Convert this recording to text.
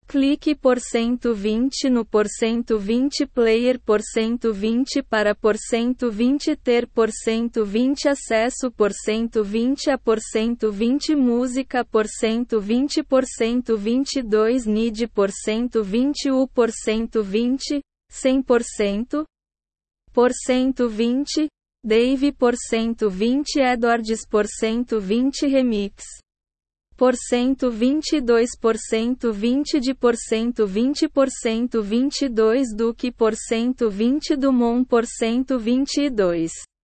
Clique por 120 no por 120 player por 120 para por 120 ter por 120 acesso por 120 a por 120 música por 122 need por 120 u por 120, 100%, por 120, Dave por 120 Edwards por 120 remix. Por 122% de por 120% 22 Duke por 120 Dumont por 122.